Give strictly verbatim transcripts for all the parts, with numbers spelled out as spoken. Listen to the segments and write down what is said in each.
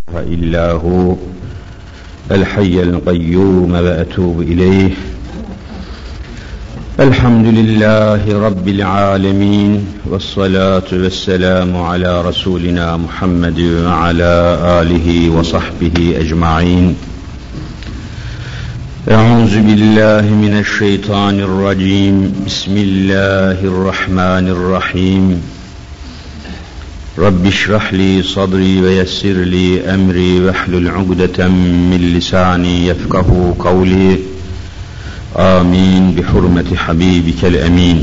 إلا هو الحي القيوم وأتوب إليه. الحمد لله رب العالمين والصلاة والسلام على رسولنا محمد وعلى آله وصحبه أجمعين. أعوذ بالله من الشيطان الرجيم. بسم الله الرحمن الرحيم. رب اشرح لي صدري ويسر لي أمري واحلل عقدة من لساني يفقه قولي. آمين بحرمة حبيبك الأمين.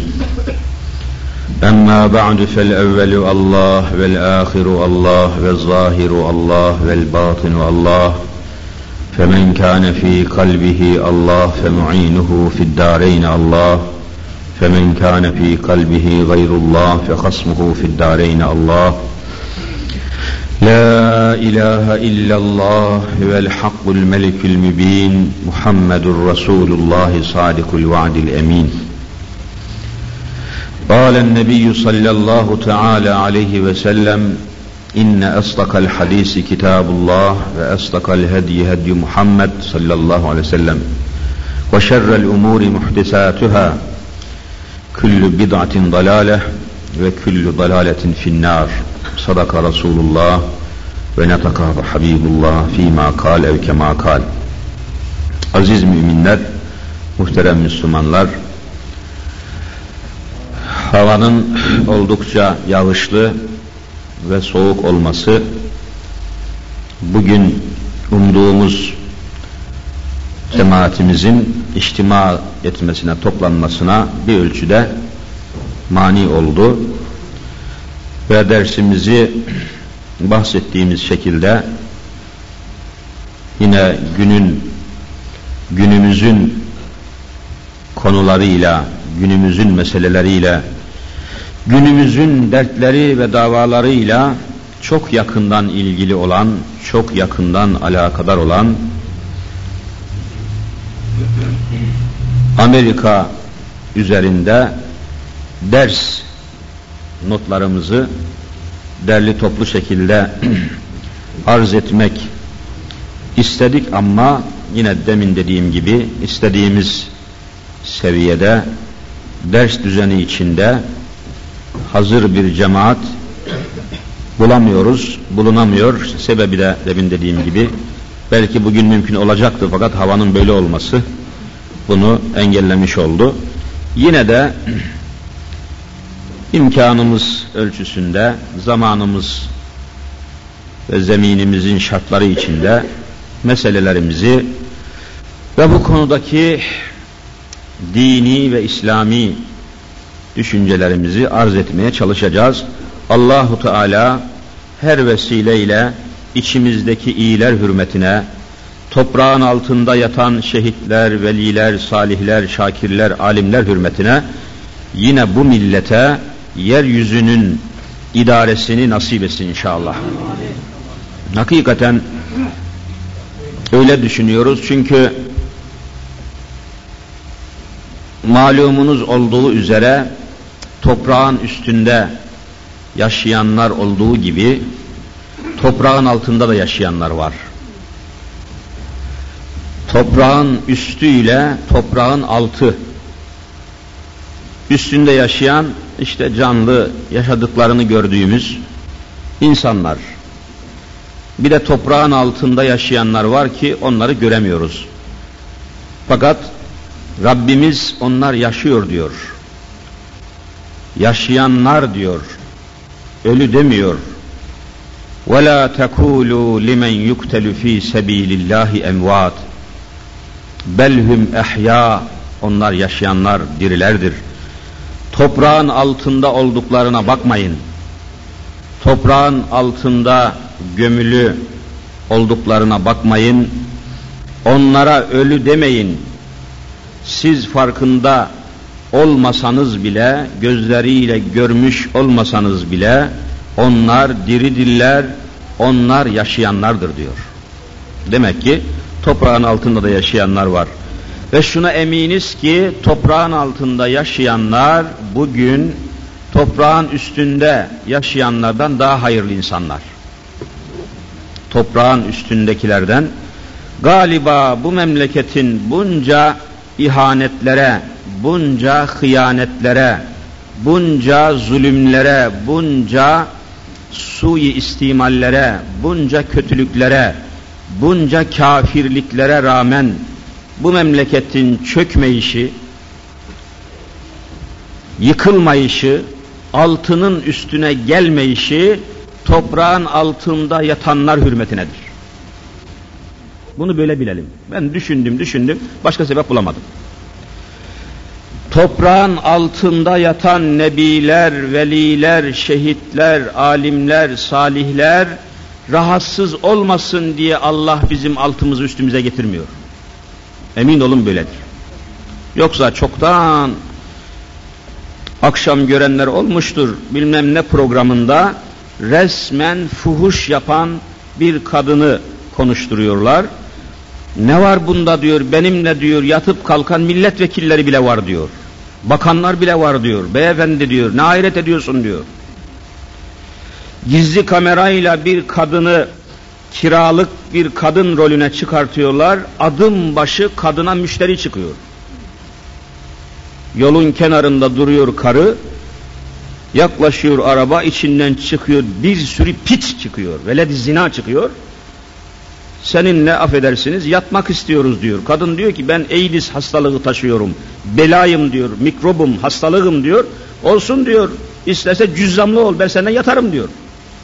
أما بعد فالأول الله والآخر الله والظاهر الله والباطن الله، فمن كان في قلبه الله فمعينه في الدارين الله، فمن كان في قلبه غير الله فخصمه في الدارين الله. لا إله إلا الله والحق الملك المبين، محمد رسول الله صادق الوعد الأمين. قال النبي صلى الله تعالى عليه وسلم: إن أصدق الحديث كتاب الله وأصدق الهدي هدي محمد صلى الله عليه وسلم، وشر الأمور محدثاتها، كل بدعة ضلالة وكل ضلالة في النار. صدق رسول الله ونطق حبيب الله فيما قال ev kema kal. Aziz müminler, muhterem Müslümanlar, havanın oldukça yağışlı ve soğuk olması bugün umduğumuz cemaatimizin içtima etmesine, toplanmasına bir ölçüde mani oldu ve dersimizi bahsettiğimiz şekilde yine günün günümüzün konularıyla, günümüzün meseleleriyle, günümüzün dertleri ve davalarıyla çok yakından ilgili olan, çok yakından alakadar olan Amerika üzerinde ders notlarımızı derli toplu şekilde arz etmek istedik ama yine demin dediğim gibi istediğimiz seviyede ders düzeni içinde hazır bir cemaat bulamıyoruz, bulunamıyor. Sebebi de demin dediğim gibi belki bugün mümkün olacaktı fakat havanın böyle olması bunu engellemiş oldu. Yine de imkanımız ölçüsünde, zamanımız ve zeminimizin şartları içinde meselelerimizi ve bu konudaki dini ve İslami düşüncelerimizi arz etmeye çalışacağız. Allahu Teala her vesileyle içimizdeki iyiler hürmetine, toprağın altında yatan şehitler, veliler, salihler, şakirler, alimler hürmetine yine bu millete yeryüzünün idaresini nasip etsin inşallah. Hakikaten öyle düşünüyoruz çünkü malumunuz olduğu üzere toprağın üstünde yaşayanlar olduğu gibi toprağın altında da yaşayanlar var. Toprağın üstüyle toprağın altı, üstünde yaşayan işte canlı yaşadıklarını gördüğümüz insanlar. Bir de toprağın altında yaşayanlar var ki onları göremiyoruz. Fakat Rabbimiz onlar yaşıyor diyor. Yaşayanlar diyor. Ölü demiyor. وَلَا تَكُولُوا لِمَنْ يُقْتَلُ ف۪ي سَب۪يلِ اللّٰهِ اَمْوَاتٍ belhum ehya, onlar yaşayanlar, dirilerdir. Toprağın altında olduklarına bakmayın. Toprağın altında gömülü olduklarına bakmayın. Onlara ölü demeyin. Siz farkında olmasanız bile, gözleriyle görmüş olmasanız bile onlar diridirler, onlar yaşayanlardır diyor. Demek ki toprağın altında da yaşayanlar var. Ve şuna eminiz ki toprağın altında yaşayanlar bugün toprağın üstünde yaşayanlardan daha hayırlı insanlar. toprağın üstündekilerden, galiba bu memleketin bunca ihanetlere, bunca hıyanetlere, bunca zulümlere, bunca sui istimallere, bunca kötülüklere, bunca kafirliklere rağmen bu memleketin çökmeyişi, yıkılmayışı, altının üstüne gelmeyişi, toprağın altında yatanlar hürmetinedir. Bunu böyle bilelim. Ben düşündüm, düşündüm, başka sebep bulamadım. Toprağın altında yatan nebiler, veliler, şehitler, alimler, salihler rahatsız olmasın diye Allah bizim altımızı üstümüze getirmiyor. Emin olun böyledir. Yoksa çoktan akşam görenler olmuştur, bilmem ne programında resmen fuhuş yapan bir kadını konuşturuyorlar. Ne var bunda diyor, benimle diyor yatıp kalkan milletvekilleri bile var diyor. Bakanlar bile var diyor. Beyefendi diyor, ne hayret ediyorsun diyor. Gizli kamerayla bir kadını kiralık bir kadın rolüne çıkartıyorlar. Adım başı kadına müşteri çıkıyor. Yolun kenarında duruyor karı. Yaklaşıyor araba, içinden çıkıyor bir sürü piç çıkıyor. Veled-i zina çıkıyor. Seninle affedersiniz yatmak istiyoruz diyor. Kadın diyor ki ben AIDS hastalığı taşıyorum. Belayım diyor, mikrobum, hastalığım diyor. Olsun diyor, isterse cüzzamlı ol, ben seninle yatarım diyor.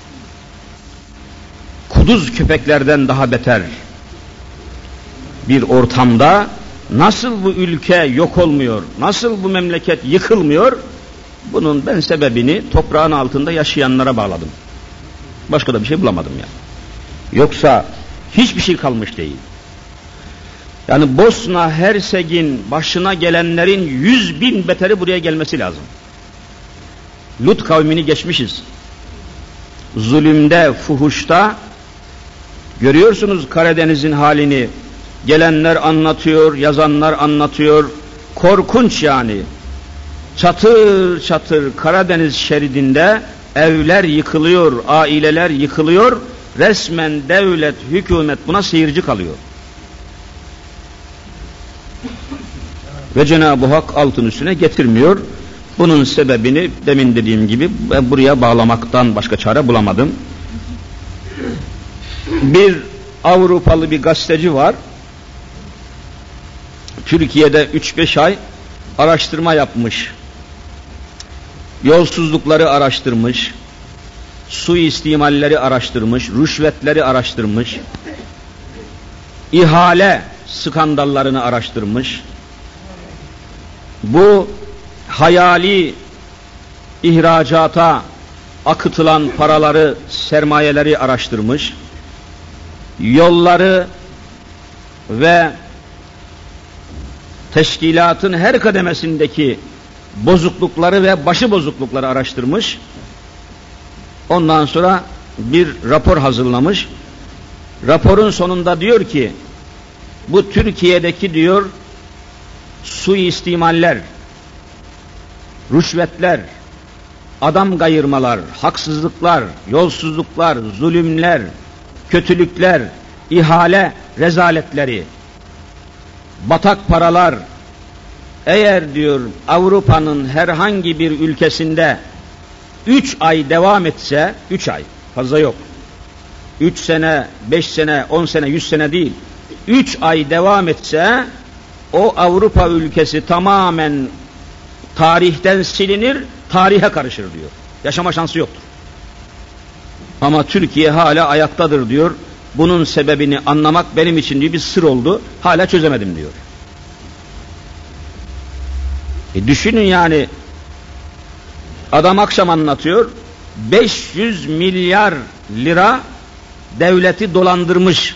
Kuduz köpeklerden daha beter bir ortamda nasıl bu ülke yok olmuyor, nasıl bu memleket yıkılmıyor, bunun ben sebebini toprağın altında yaşayanlara bağladım. Başka da bir şey bulamadım ya. Yoksa hiçbir şey kalmış değil. Yani Bosna Hersek'in başına gelenlerin yüz bin beteri buraya gelmesi lazım. Lut kavmini geçmişiz. Zulümde, fuhuşta görüyorsunuz Karadeniz'in halini. Gelenler anlatıyor, yazanlar anlatıyor. Korkunç yani. Çatır çatır Karadeniz şeridinde evler yıkılıyor, aileler yıkılıyor. Resmen devlet, hükümet buna seyirci kalıyor. Ve Cenab-ı Hak altın üstüne getirmiyor. Bunun sebebini demin dediğim gibi ben buraya bağlamaktan başka çare bulamadım. Bir Avrupalı bir gazeteci var. Türkiye'de üç beş ay araştırma yapmış. Yolsuzlukları araştırmış. Suistimalleri araştırmış. Rüşvetleri araştırmış. İhale skandallarını araştırmış. Bu hayali ihracata akıtılan paraları, sermayeleri araştırmış. Yolları ve teşkilatın her kademesindeki bozuklukları ve başı bozuklukları araştırmış. Ondan sonra bir rapor hazırlamış. Raporun sonunda diyor ki bu Türkiye'deki diyor suistimaller, rüşvetler, adam kayırmalar, haksızlıklar, yolsuzluklar, zulümler, kötülükler, ihale rezaletleri, batak paralar eğer diyor Avrupa'nın herhangi bir ülkesinde üç ay devam etse, üç ay fazla yok, üç sene, beş sene, on sene, yüz sene değil, üç ay devam etse o Avrupa ülkesi tamamen tarihten silinir, tarihe karışır diyor. Yaşama şansı yoktur. Ama Türkiye hala ayaktadır diyor. Bunun sebebini anlamak benim için diyor bir sır oldu. Hala çözemedim diyor. E düşünün yani adam akşam anlatıyor. beş yüz milyar lira devleti dolandırmış.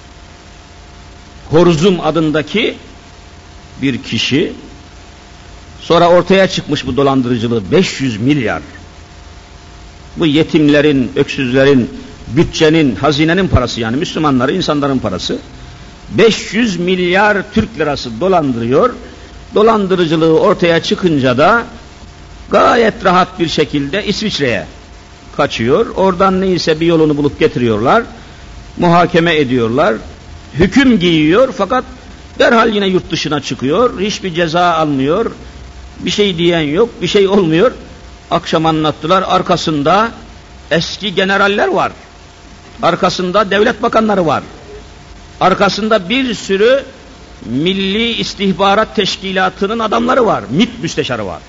Horzum adındaki bir kişi. Sonra ortaya çıkmış bu dolandırıcılığı. beş yüz milyar. Bu yetimlerin, öksüzlerin, bütçenin, hazinenin parası yani Müslümanların, insanların parası. beş yüz milyar Türk lirası dolandırıyor. Dolandırıcılığı ortaya çıkınca da gayet rahat bir şekilde İsviçre'ye kaçıyor. Oradan neyse bir yolunu bulup getiriyorlar. muhakeme ediyorlar. Hüküm giyiyor fakat derhal yine yurt dışına çıkıyor. Hiçbir ceza almıyor. Bir şey diyen yok, bir şey olmuyor. Akşam anlattılar, arkasında eski generaller var. Arkasında devlet bakanları var. Arkasında bir sürü Milli İstihbarat Teşkilatı'nın adamları var. M İ T müsteşarı var.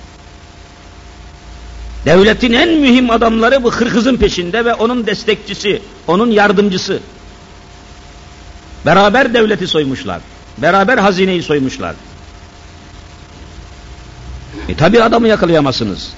Devletin en mühim adamları bu hırkızın peşinde ve onun destekçisi, onun yardımcısı. Beraber devleti soymuşlar. Beraber hazineyi soymuşlar. E tabi adamı yakalayamazsınız.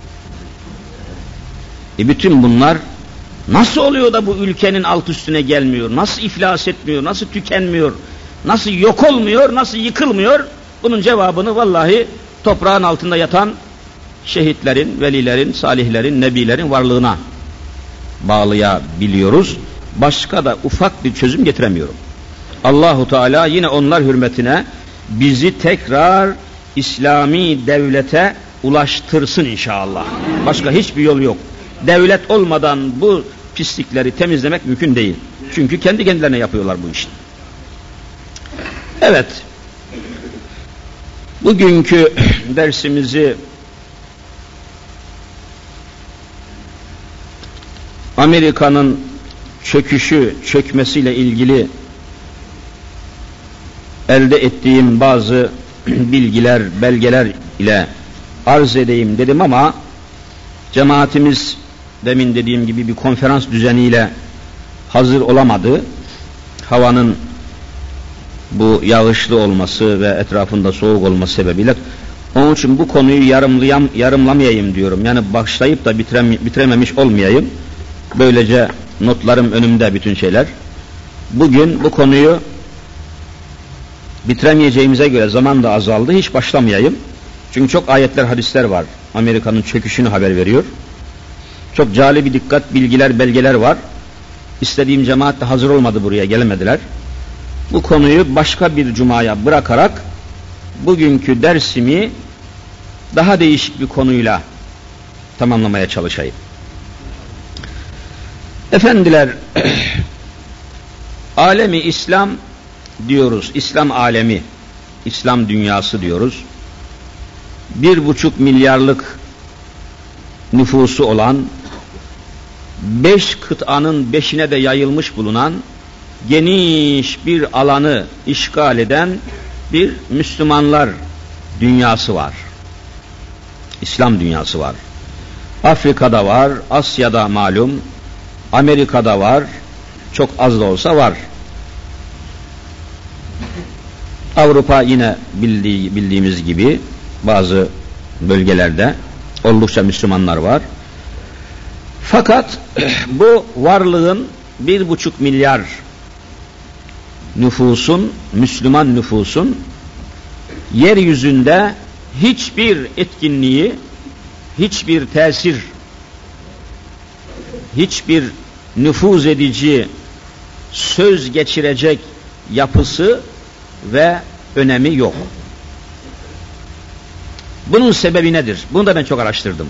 E bütün bunlar nasıl oluyor da bu ülkenin alt üstüne gelmiyor? Nasıl iflas etmiyor? Nasıl tükenmiyor? Nasıl yok olmuyor? Nasıl yıkılmıyor? Bunun cevabını vallahi toprağın altında yatan şehitlerin, velilerin, salihlerin, nebilerin varlığına bağlayabiliyoruz. Başka da ufak bir çözüm getiremiyorum. Allahu Teala yine onlar hürmetine bizi tekrar İslami devlete ulaştırsın inşallah. Başka hiçbir yol yok. Devlet olmadan bu pislikleri temizlemek mümkün değil. Çünkü kendi kendilerine yapıyorlar bu işi. Evet. Bugünkü dersimizi Amerika'nın çöküşü, çökmesiyle ilgili elde ettiğim bazı bilgiler, belgeler ile arz edeyim dedim ama cemaatimiz demin dediğim gibi bir konferans düzeniyle hazır olamadı. Havanın bu yağışlı olması ve etrafında soğuk olması sebebiyle onun için bu konuyu yarımlayam, yarımlamayayım diyorum. Yani başlayıp da bitirem, bitirememiş olmayayım. Böylece notlarım önümde bütün şeyler. Bugün bu konuyu bitiremeyeceğimize göre zaman da azaldı. Hiç başlamayayım. Çünkü çok ayetler, hadisler var. Amerika'nın çöküşünü haber veriyor. Çok cali bir dikkat, bilgiler, belgeler var. İstediğim cemaat de hazır olmadı, buraya gelemediler. Bu konuyu başka bir cumaya bırakarak bugünkü dersimi daha değişik bir konuyla tamamlamaya çalışayım. Efendiler, alemi İslam diyoruz, İslam alemi, İslam dünyası diyoruz. Bir buçuk milyarlık nüfusu olan, beş kıtanın beşine de yayılmış bulunan, geniş bir alanı işgal eden bir Müslümanlar dünyası var. İslam dünyası var. Afrika'da var, Asya'da malum, Amerika'da var, çok az da olsa var. Avrupa yine bildiği, bildiğimiz gibi bazı bölgelerde oldukça Müslümanlar var. Fakat bu varlığın bir buçuk milyar nüfusun, Müslüman nüfusun yeryüzünde hiçbir etkinliği, hiçbir tesir, hiçbir nüfuz edici, söz geçirecek yapısı ve önemi yok. Bunun sebebi nedir? Bunu da ben çok araştırdım.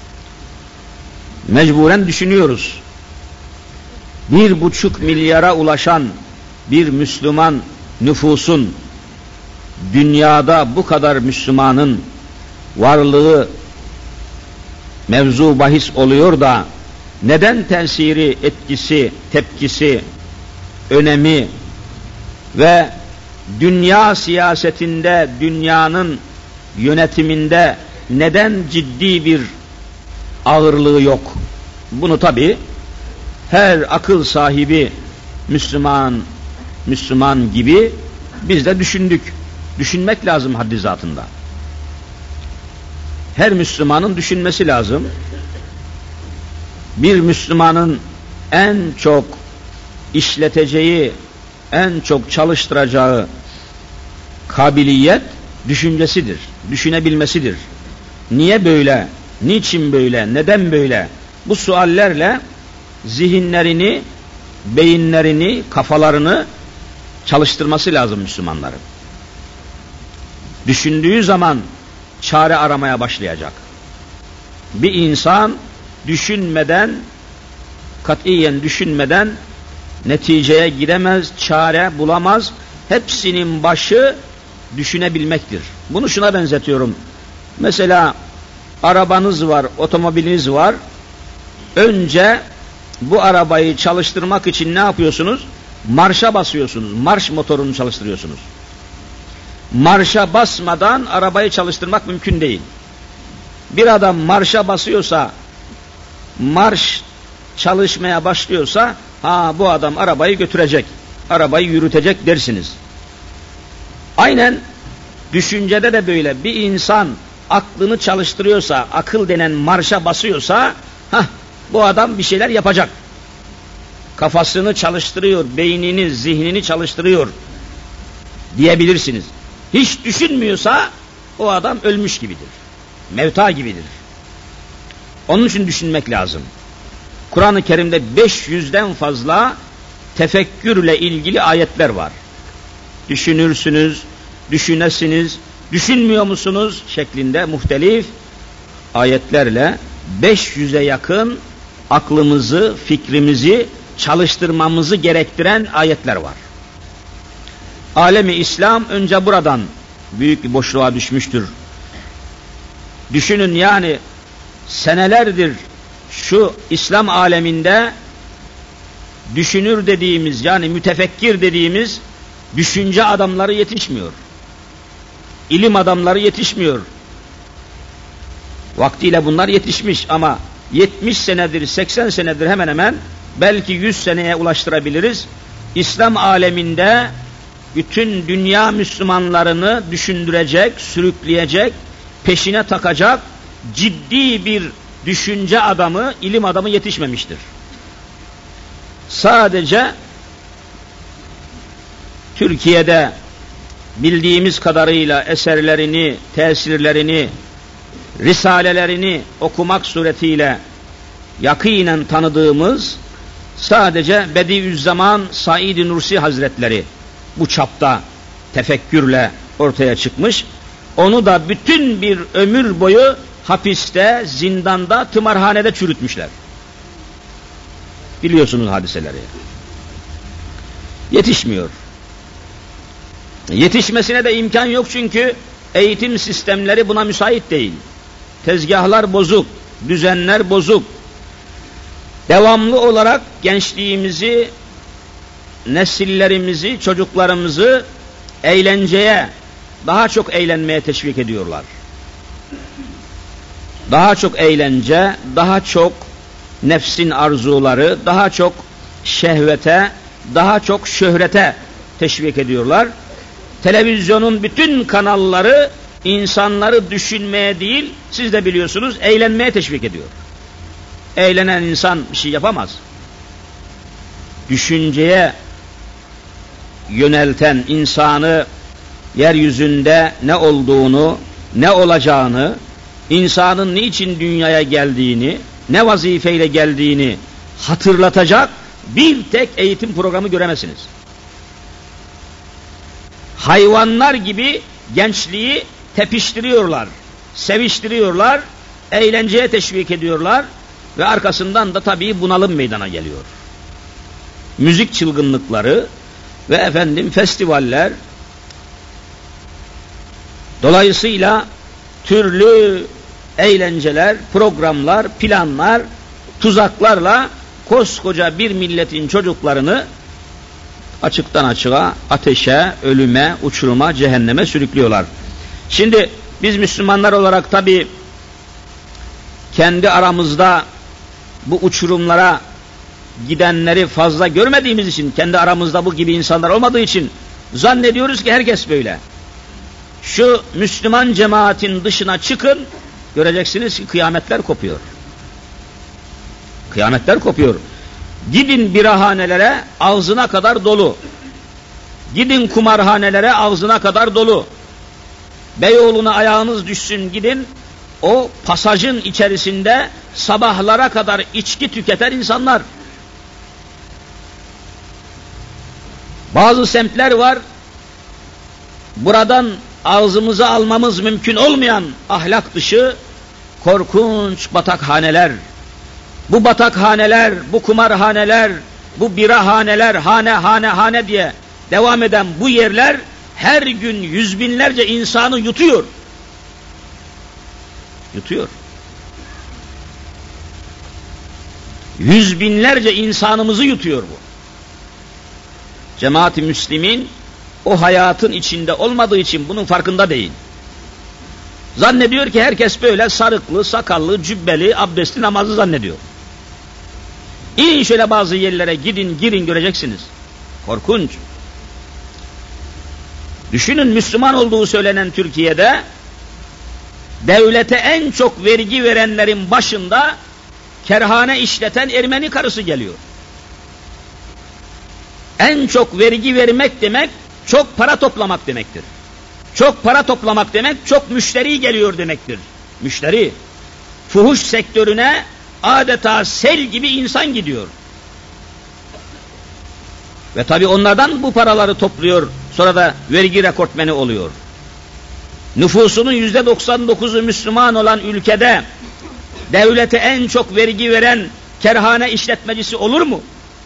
Mecburen düşünüyoruz. Bir buçuk milyara ulaşan bir Müslüman nüfusun dünyada bu kadar Müslümanın varlığı mevzu bahis oluyor da neden tesiri, etkisi, tepkisi, önemi ve dünya siyasetinde, dünyanın yönetiminde neden ciddi bir ağırlığı yok? Bunu tabi her akıl sahibi Müslüman Müslüman gibi biz de düşündük. Düşünmek lazım haddi zatında. Her Müslümanın düşünmesi lazım. Bir Müslümanın en çok işleteceği, en çok çalıştıracağı kabiliyet düşüncesidir, düşünebilmesidir. Niye böyle, niçin böyle, neden böyle? Bu suallerle zihinlerini, beyinlerini, kafalarını çalıştırması lazım Müslümanların. Düşündüğü zaman çare aramaya başlayacak. Bir insan düşünmeden, katiyen düşünmeden neticeye gidemez, çare bulamaz. Hepsinin başı düşünebilmektir. Bunu şuna benzetiyorum. Mesela arabanız var, otomobiliniz var. Önce bu arabayı çalıştırmak için ne yapıyorsunuz? Marşa basıyorsunuz. Marş motorunu çalıştırıyorsunuz. Marşa basmadan arabayı çalıştırmak mümkün değil. Bir adam marşa basıyorsa, marş çalışmaya başlıyorsa, ha bu adam arabayı götürecek, arabayı yürütecek dersiniz. Aynen düşüncede de böyle. Bir insan aklını çalıştırıyorsa, akıl denen marşa basıyorsa, ha bu adam bir şeyler yapacak. Kafasını çalıştırıyor, beynini, zihnini çalıştırıyor diyebilirsiniz. Hiç düşünmüyorsa o adam ölmüş gibidir. Mevta gibidir. Onun için düşünmek lazım. Kur'an-ı Kerim'de beş yüzden fazla tefekkürle ilgili ayetler var. Düşünürsünüz, düşünesiniz, düşünmüyor musunuz şeklinde muhtelif ayetlerle beş yüze yakın aklımızı, fikrimizi çalıştırmamızı gerektiren ayetler var. Alemi İslam önce buradan büyük bir boşluğa düşmüştür. Düşünün yani senelerdir şu İslam aleminde düşünür dediğimiz, yani mütefekkir dediğimiz düşünce adamları yetişmiyor. İlim adamları yetişmiyor. Vaktiyle bunlar yetişmiş ama yetmiş senedir, seksen senedir hemen hemen belki yüz seneye ulaştırabiliriz. İslam aleminde bütün dünya Müslümanlarını düşündürecek, sürükleyecek, peşine takacak ciddi bir düşünce adamı, ilim adamı yetişmemiştir. Sadece Türkiye'de bildiğimiz kadarıyla eserlerini, tesirlerini, risalelerini okumak suretiyle yakinen tanıdığımız sadece Bediüzzaman Said-i Nursi Hazretleri bu çapta tefekkürle ortaya çıkmış. Onu da bütün bir ömür boyu hapiste, zindanda, tımarhanede çürütmüşler. Biliyorsunuz hadiseleri. Yetişmiyor. Yetişmesine de imkan yok çünkü eğitim sistemleri buna müsait değil. Tezgahlar bozuk, düzenler bozuk. Devamlı olarak gençliğimizi, nesillerimizi, çocuklarımızı eğlenceye, daha çok eğlenmeye teşvik ediyorlar. Daha çok eğlence, daha çok nefsin arzuları, daha çok şehvete, daha çok şöhrete teşvik ediyorlar. Televizyonun bütün kanalları insanları düşünmeye değil, siz de biliyorsunuz, eğlenmeye teşvik ediyor. Eğlenen insan bir şey yapamaz. Düşünceye yönelten insanı, yeryüzünde ne olduğunu, ne olacağını, insanın niçin dünyaya geldiğini, ne vazifeyle geldiğini hatırlatacak bir tek eğitim programı göremezsiniz. Hayvanlar gibi gençliği tepiştiriyorlar, seviştiriyorlar, eğlenceye teşvik ediyorlar ve arkasından da tabii bunalım meydana geliyor. Müzik çılgınlıkları ve efendim festivaller, dolayısıyla türlü eğlenceler, programlar, planlar, tuzaklarla koskoca bir milletin çocuklarını açıktan açığa, ateşe, ölüme, uçuruma, cehenneme sürüklüyorlar. Şimdi biz Müslümanlar olarak tabii kendi aramızda bu uçurumlara gidenleri fazla görmediğimiz için, kendi aramızda bu gibi insanlar olmadığı için zannediyoruz ki herkes böyle. Şu Müslüman cemaatin dışına çıkın, göreceksiniz ki kıyametler kopuyor. Kıyametler kopuyor. Gidin birahanelere, ağzına kadar dolu. Gidin kumarhanelere, ağzına kadar dolu. Beyoğlu'na ayağınız düşsün gidin, o pasajın içerisinde sabahlara kadar içki tüketen insanlar. Bazı semtler var, buradan ağzımıza almamız mümkün olmayan ahlak dışı korkunç batakhaneler. Bu batakhaneler, bu kumarhaneler, bu birahaneler, hane hane hane diye devam eden bu yerler her gün yüz binlerce insanı yutuyor. Yutuyor. Yüz binlerce insanımızı yutuyor bu. Cemaat-i Müslimin o hayatın içinde olmadığı için bunun farkında değil. Zannediyor ki herkes böyle sarıklı, sakallı, cübbeli, abdestli namazı zannediyor. İnin şöyle bazı yerlere gidin, girin göreceksiniz. Korkunç. Düşünün, Müslüman olduğu söylenen Türkiye'de devlete en çok vergi verenlerin başında kerhane işleten Ermeni karısı geliyor. En çok vergi vermek demek çok para toplamak demektir. Çok para toplamak demek çok müşteri geliyor demektir. Müşteri. Fuhuş sektörüne adeta sel gibi insan gidiyor. Ve tabi onlardan bu paraları topluyor, sonra da vergi rekortmeni oluyor. Nüfusunun yüzde doksan dokuzu Müslüman olan ülkede devlete en çok vergi veren kerhane işletmecisi olur mu?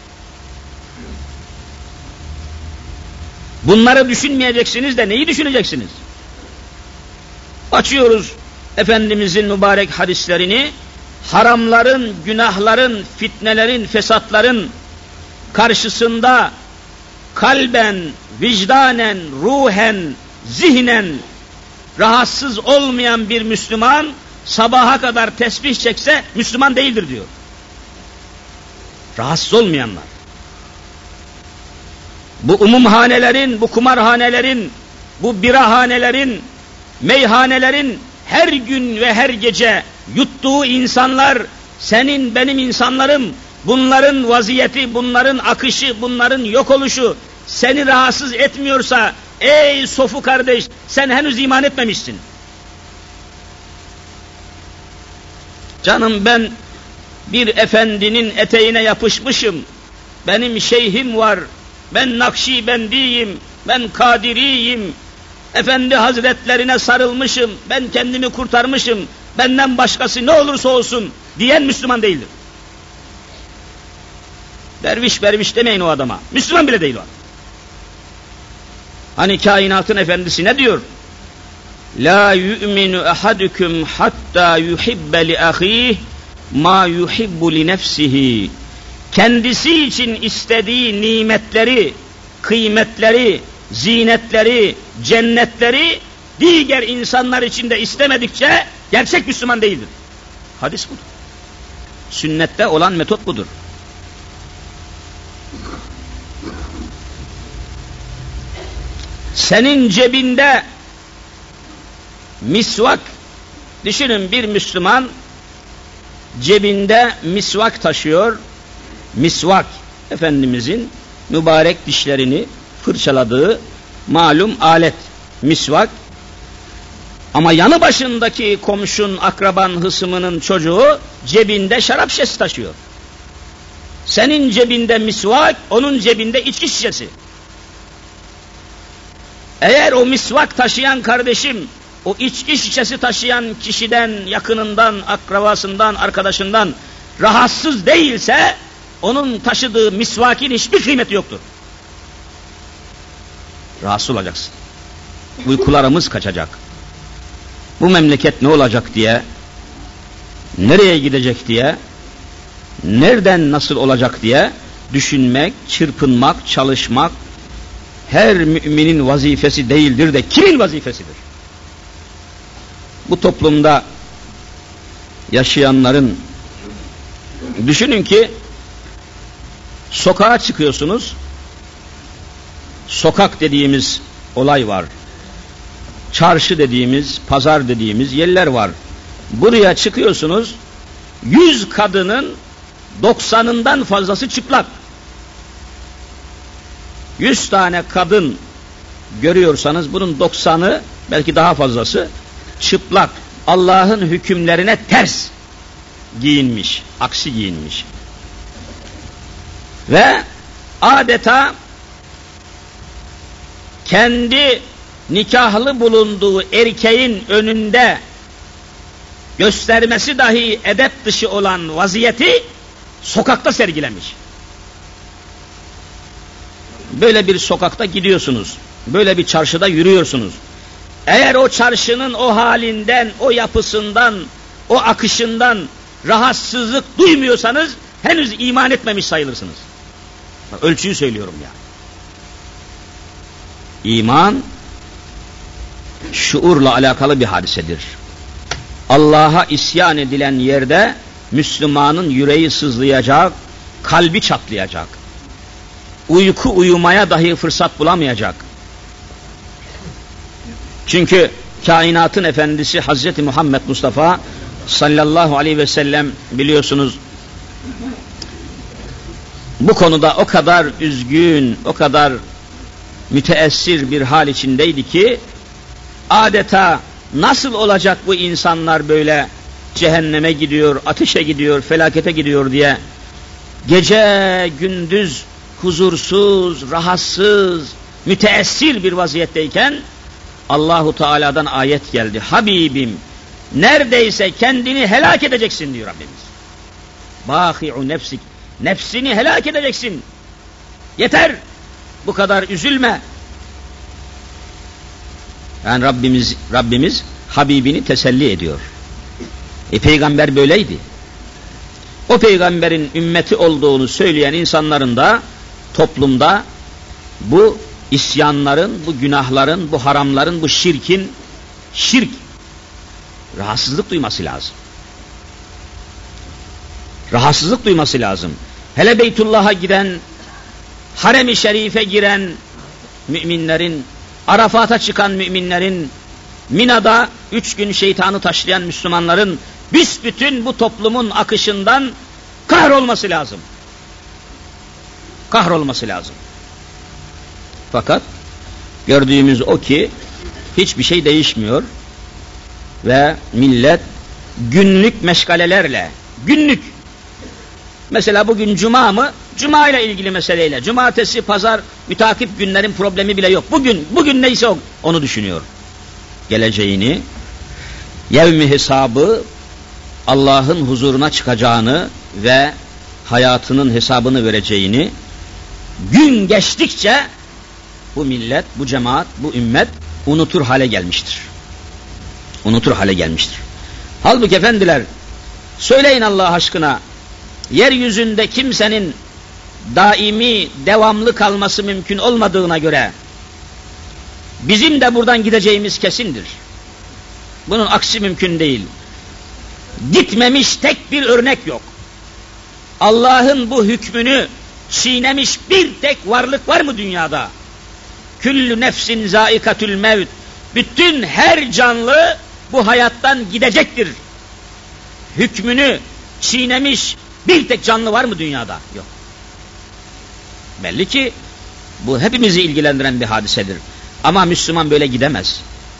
Bunları düşünmeyeceksiniz de neyi düşüneceksiniz? Açıyoruz Efendimizin mübarek hadislerini, haramların, günahların, fitnelerin, fesatların karşısında kalben, vicdanen, ruhen, zihnen rahatsız olmayan bir Müslüman sabaha kadar tesbih çekse Müslüman değildir diyor. Rahatsız olmayanlar. Bu umumhanelerin, bu kumarhanelerin, bu birahanelerin, meyhanelerin her gün ve her gece yuttuğu insanlar, senin benim insanlarım, bunların vaziyeti, bunların akışı, bunların yok oluşu seni rahatsız etmiyorsa, ey sofu kardeş, sen henüz iman etmemişsin. Canım, ben bir efendinin eteğine yapışmışım, benim şeyhim var, ben Nakşibendiyim, ben Kadiriyim, Efendi Hazretlerine sarılmışım, ben kendimi kurtarmışım, benden başkası ne olursa olsun diyen Müslüman değildir. Derviş berviş demeyin o adama, Müslüman bile değil o. Hani kainatın efendisi ne diyor? La yu'minu ahadukum hatta yuhibbe li ahih ma yuhibbu li nefsihi. Kendisi için istediği nimetleri, kıymetleri, zinetleri, cennetleri diğer insanlar için de istemedikçe gerçek Müslüman değildir. Hadis budur. Sünnette olan metot budur. Senin cebinde misvak, düşünün, bir Müslüman cebinde misvak taşıyor. Misvak, Efendimizin mübarek dişlerini fırçaladığı malum alet, misvak. Ama yanı başındaki komşun, akraban, hısmının çocuğu cebinde şarap şişesi taşıyor. Senin cebinde misvak, onun cebinde içki şişesi. Eğer o misvak taşıyan kardeşim, o içki şişesi taşıyan kişiden, yakınından, akrabasından, arkadaşından rahatsız değilse, onun taşıdığı misvakin hiçbir kıymeti yoktur. Rahatsız olacaksın. Uykularımız kaçacak. Bu memleket ne olacak diye, nereye gidecek diye, nereden nasıl olacak diye düşünmek, çırpınmak, çalışmak her müminin vazifesi değildir de kimin vazifesidir? Bu toplumda yaşayanların, düşünün ki sokağa çıkıyorsunuz, sokak dediğimiz olay var, çarşı dediğimiz, pazar dediğimiz yerler var. Buraya çıkıyorsunuz, yüz kadının doksanından fazlası çıplak. Yüz tane kadın görüyorsanız bunun doksanı, belki daha fazlası çıplak. Allah'ın hükümlerine ters giyinmiş, aksi giyinmiş. Ve adeta kendi nikahlı bulunduğu erkeğin önünde göstermesi dahi edep dışı olan vaziyeti sokakta sergilemiş. böyle bir sokakta gidiyorsunuz, böyle bir çarşıda yürüyorsunuz. Eğer o çarşının o halinden, o yapısından, o akışından rahatsızlık duymuyorsanız henüz iman etmemiş sayılırsınız. Ölçüyü söylüyorum yani. İman şuurla alakalı bir hadisedir. Allah'a isyan edilen yerde Müslümanın yüreği sızlayacak, kalbi çatlayacak. Uyku uyumaya dahi fırsat bulamayacak. Çünkü kainatın efendisi Hazreti Muhammed Mustafa sallallahu aleyhi ve sellem biliyorsunuz bu konuda o kadar üzgün, o kadar müteessir bir hal içindeydi ki adeta nasıl olacak bu insanlar böyle cehenneme gidiyor, ateşe gidiyor, felakete gidiyor diye gece gündüz huzursuz, rahatsız, müteessir bir vaziyetteyken Allahu Teala'dan ayet geldi. Habibim neredeyse kendini helak edeceksin diyor Rabbimiz. Bâhi'u nefsik, nefsini helak edeceksin. Yeter, bu kadar üzülme. Yani Rabbimiz Rabbimiz Habibini teselli ediyor. E peygamber böyleydi. O peygamberin ümmeti olduğunu söyleyen insanların da toplumda bu isyanların, bu günahların, bu haramların, bu şirkin, şirk rahatsızlık duyması lazım. Rahatsızlık duyması lazım. Hele Beytullah'a giden, harem-i şerife giren müminlerin, Arafat'a çıkan müminlerin, Mina'da üç gün şeytanı taşlayan Müslümanların büsbütün bu toplumun akışından kahrolması lazım. Kahrolması lazım. Fakat gördüğümüz o ki hiçbir şey değişmiyor ve millet günlük meşgalelerle, günlük, mesela bugün cuma mı? Cuma ile ilgili meseleyle, cumartesi, pazar, mütakip günlerin problemi bile yok. Bugün, bugün neyse onu düşünüyor. Geleceğini, yevmi hesabı, Allah'ın huzuruna çıkacağını ve hayatının hesabını vereceğini, gün geçtikçe bu millet, bu cemaat, bu ümmet unutur hale gelmiştir. Unutur hale gelmiştir. Halbuki efendiler, söyleyin Allah aşkına, yeryüzünde kimsenin daimi, devamlı kalması mümkün olmadığına göre bizim de buradan gideceğimiz kesindir. Bunun aksi mümkün değil. Gitmemiş tek bir örnek yok. Allah'ın bu hükmünü çiğnemiş bir tek varlık var mı dünyada? Küllü nefsin zaikatül mevt. Bütün her canlı bu hayattan gidecektir. Hükmünü çiğnemiş bir tek canlı var mı dünyada? Yok. Belli ki bu hepimizi ilgilendiren bir hadisedir. Ama Müslüman böyle gidemez.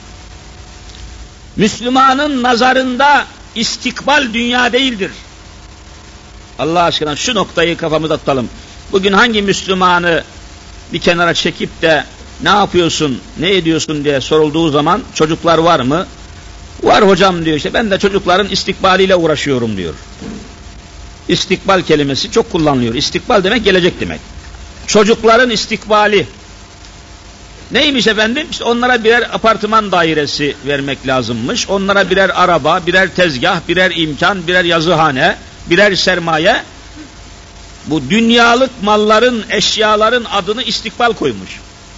Müslümanın nazarında istikbal dünya değildir. Allah aşkına şu noktayı kafamıza tutalım. Bugün hangi Müslümanı bir kenara çekip de ne yapıyorsun, ne ediyorsun diye sorulduğu zaman çocuklar var mı? Var hocam diyor, işte ben de çocukların istikbaliyle uğraşıyorum diyor. İstikbal kelimesi çok kullanılıyor. İstikbal demek gelecek demek. Çocukların istikbali neymiş efendim? İşte onlara birer apartman dairesi vermek lazımmış. Onlara birer araba, birer tezgah, birer imkan, birer yazıhane, birer sermaye. Bu dünyalık malların, eşyaların adını istikbal koymuş.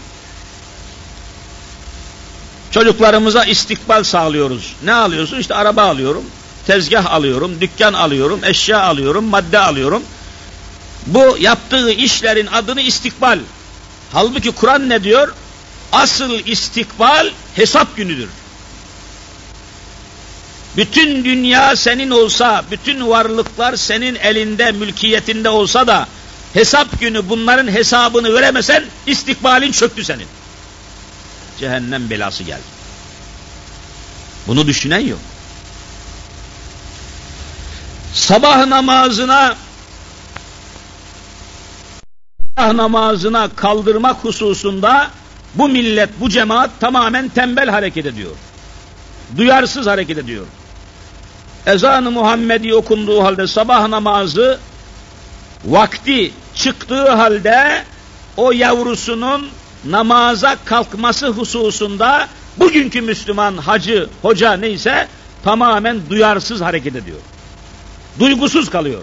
Çocuklarımıza istikbal sağlıyoruz. Ne alıyorsun? İşte araba alıyorum, tezgah alıyorum, dükkan alıyorum, eşya alıyorum, madde alıyorum. Bu yaptığı işlerin adını istikbal. Halbuki Kur'an ne diyor? Asıl istikbal hesap günüdür. Bütün dünya senin olsa, bütün varlıklar senin elinde, mülkiyetinde olsa da hesap günü bunların hesabını veremesen istikbalin çöktü senin. Cehennem belası geldi. Bunu düşünen yok. Sabah namazına sabah namazına kaldırmak hususunda bu millet, bu cemaat tamamen tembel hareket ediyor. Duyarsız hareket ediyor. Ezan-ı Muhammedi okunduğu halde sabah namazı vakti çıktığı halde o yavrusunun namaza kalkması hususunda bugünkü Müslüman hacı, hoca neyse tamamen duyarsız hareket ediyor. Duygusuz kalıyor.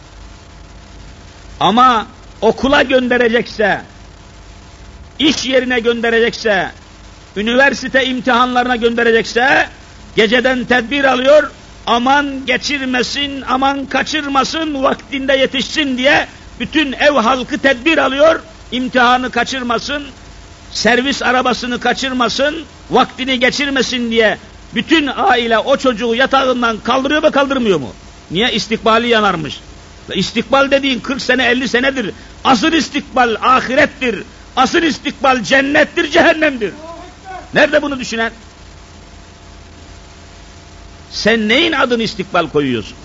Ama okula gönderecekse, iş yerine gönderecekse, üniversite imtihanlarına gönderecekse geceden tedbir alıyor, aman geçirmesin, aman kaçırmasın, vaktinde yetişsin diye bütün ev halkı tedbir alıyor, imtihanı kaçırmasın, servis arabasını kaçırmasın, vaktini geçirmesin diye bütün aile o çocuğu yatağından kaldırıyor mu kaldırmıyor mu? Niye? İstikbali yanarmış. İstikbal dediğin kırk sene elli senedir. Asıl istikbal ahirettir. Asıl istikbal cennettir, cehennemdir. Nerede bunu düşünen? Sen neyin adını istikbal koyuyorsun?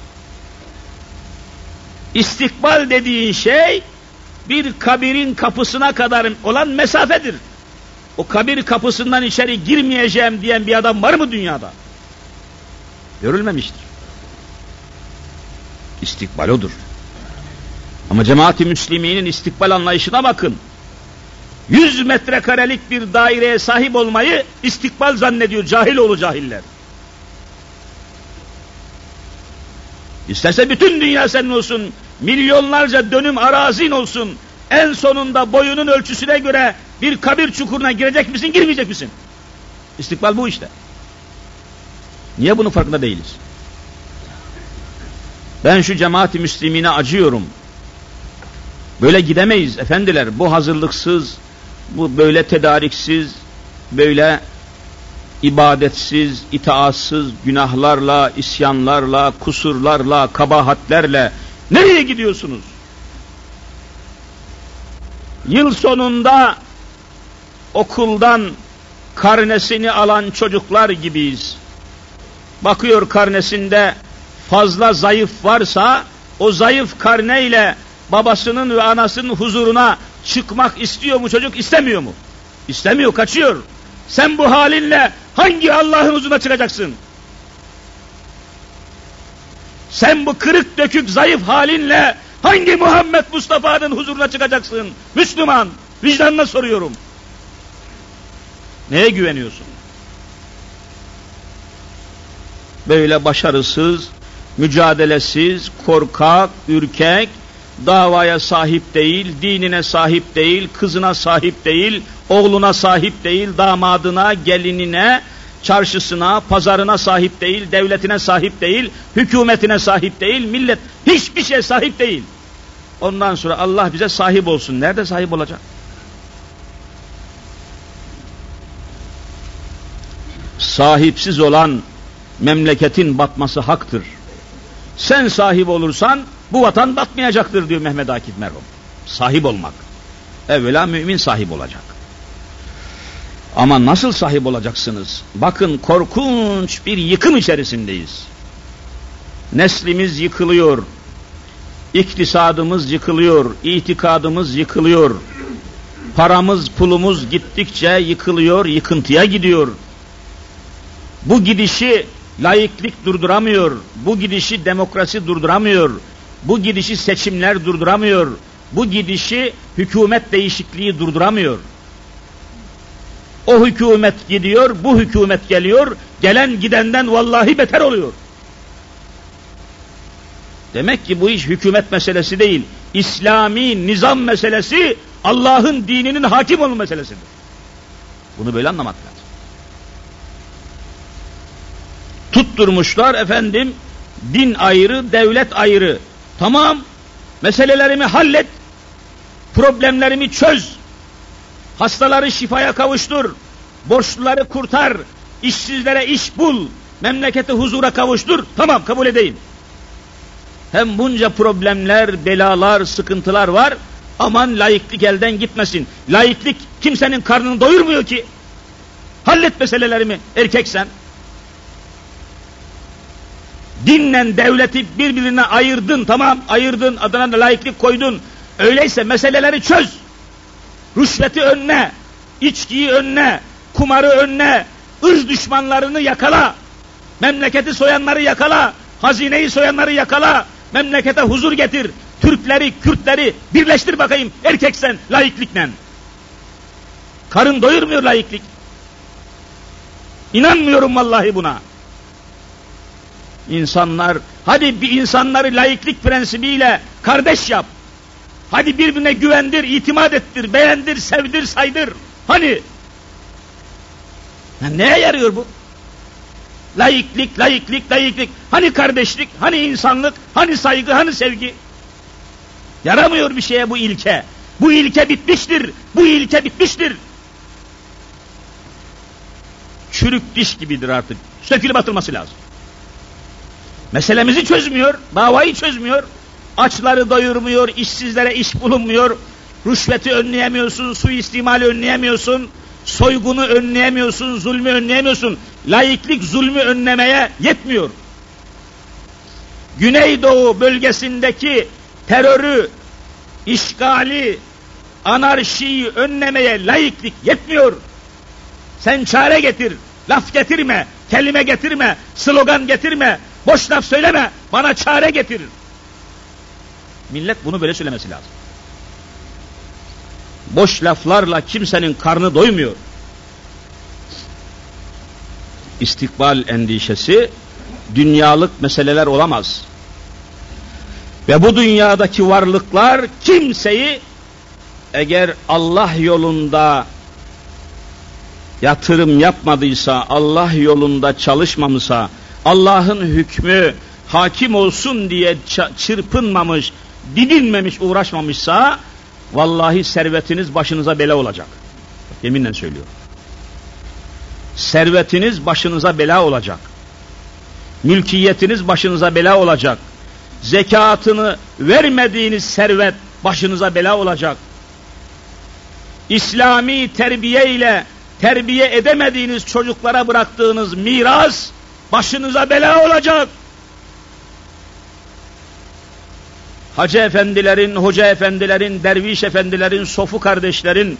İstikbal dediğin şey bir kabirin kapısına kadar olan mesafedir. O kabir kapısından içeri girmeyeceğim diyen bir adam var mı dünyada? Görülmemiştir. İstikbal odur. Ama cemaat-i müsliminin istikbal anlayışına bakın. Yüz metrekarelik bir daireye sahip olmayı istikbal zannediyor cahiloğlu cahiller. İsterse bütün dünya senin olsun, milyonlarca dönüm arazin olsun, en sonunda boyunun ölçüsüne göre bir kabir çukuruna girecek misin, girmeyecek misin? İstikbal bu işte. Niye bunun farkında değiliz? Ben şu cemaat-i müslimine acıyorum. Böyle gidemeyiz efendiler. Bu hazırlıksız, bu böyle tedariksiz, böyle ibadetsiz, itaatsız, günahlarla, isyanlarla, kusurlarla, kabahatlerle nereye gidiyorsunuz? Yıl sonunda okuldan karnesini alan çocuklar gibiyiz. Bakıyor karnesinde fazla zayıf varsa o zayıf karneyle babasının ve anasının huzuruna çıkmak istiyor mu çocuk, istemiyor mu? İstemiyor, kaçıyor. Sen bu halinle hangi Allah'ın huzuruna çıkacaksın? Sen bu kırık dökük zayıf halinle hangi Muhammed Mustafa'nın huzuruna çıkacaksın? Müslüman, vicdanına soruyorum. Neye güveniyorsun? Böyle başarısız, mücadelesiz, korkak, ürkek, davaya sahip değil, dinine sahip değil, kızına sahip değil, oğluna sahip değil, damadına, gelinine, çarşısına, pazarına sahip değil, devletine sahip değil, hükümetine sahip değil, millet hiçbir şeye sahip değil. Ondan sonra Allah bize sahip olsun. Nerede sahip olacak? Sahipsiz olan memleketin batması haktır. Sen sahip olursan bu vatan batmayacaktır diyor Mehmet Akif merhum. Sahip olmak. Evvela mümin sahip olacak. Ama nasıl sahip olacaksınız? Bakın korkunç bir yıkım içerisindeyiz. Neslimiz yıkılıyor. İktisadımız yıkılıyor. İtikadımız yıkılıyor. Paramız, pulumuz gittikçe yıkılıyor, yıkıntıya gidiyor. Bu gidişi laiklik durduramıyor. Bu gidişi demokrasi durduramıyor. Bu gidişi seçimler durduramıyor. Bu gidişi hükümet değişikliği durduramıyor. O hükümet gidiyor, bu hükümet geliyor, gelen gidenden vallahi beter oluyor. Demek ki bu iş hükümet meselesi değil, İslami nizam meselesi, Allah'ın dininin hakim olma meselesidir. Bunu böyle anlamak lazım. Tutturmuşlar efendim, din ayrı, devlet ayrı. Tamam, meselelerimi hallet, problemlerimi çöz, hastaları şifaya kavuştur, borçluları kurtar, işsizlere iş bul, memleketi huzura kavuştur. Tamam, kabul edeyim. Hem bunca problemler, belalar, sıkıntılar var, aman laiklik elden gitmesin. Laiklik kimsenin karnını doyurmuyor ki. Hallet meselelerimi erkeksen. Dinle devleti birbirine ayırdın, tamam ayırdın, adına da laiklik koydun. Öyleyse meseleleri çöz. Rüşveti önüne, içkiyi önüne, kumarı önüne, ırz düşmanlarını yakala. Memleketi soyanları yakala, hazineyi soyanları yakala. Memlekete huzur getir. Türkleri, Kürtleri birleştir bakayım erkeksen laiklikle. Karın doyurmuyor laiklik. İnanmıyorum vallahi buna. İnsanlar, hadi bir insanları laiklik prensibiyle kardeş yap. Hadi birbirine güvendir, itimat ettir, beğendir, sevdir, saydır. Hani? Ya neye yarıyor bu? Laiklik, laiklik, laiklik. Hani kardeşlik, hani insanlık, hani saygı, hani sevgi? Yaramıyor bir şeye bu ilke. Bu ilke bitmiştir. Bu ilke bitmiştir. Çürük diş gibidir artık. Sökülüp atılması lazım. Meselemizi çözmüyor, davayı çözmüyor. Açları doyurmuyor, işsizlere iş bulunmuyor. Rüşveti önleyemiyorsun, suistimali önleyemiyorsun. Soygunu önleyemiyorsun, zulmü önleyemiyorsun. Laiklik zulmü önlemeye yetmiyor. Güneydoğu bölgesindeki terörü, işgali, anarşiyi önlemeye laiklik yetmiyor. Sen çare getir, laf getirme, kelime getirme, slogan getirme, boş laf söyleme, bana çare getir. Millet bunu böyle söylemesi lazım. Boş laflarla kimsenin karnı doymuyor. İstikbal endişesi dünyalık meseleler olamaz. Ve bu dünyadaki varlıklar kimseyi eğer Allah yolunda yatırım yapmadıysa, Allah yolunda çalışmamışsa, Allah'ın hükmü hakim olsun diye çırpınmamış, didinmemiş, uğraşmamışsa, vallahi servetiniz başınıza bela olacak. Yeminle söylüyorum. Servetiniz başınıza bela olacak. Mülkiyetiniz başınıza bela olacak. Zekatını vermediğiniz servet başınıza bela olacak. İslami terbiye ile terbiye edemediğiniz çocuklara bıraktığınız miras başınıza bela olacak. Hacı efendilerin, hoca efendilerin, derviş efendilerin, sofu kardeşlerin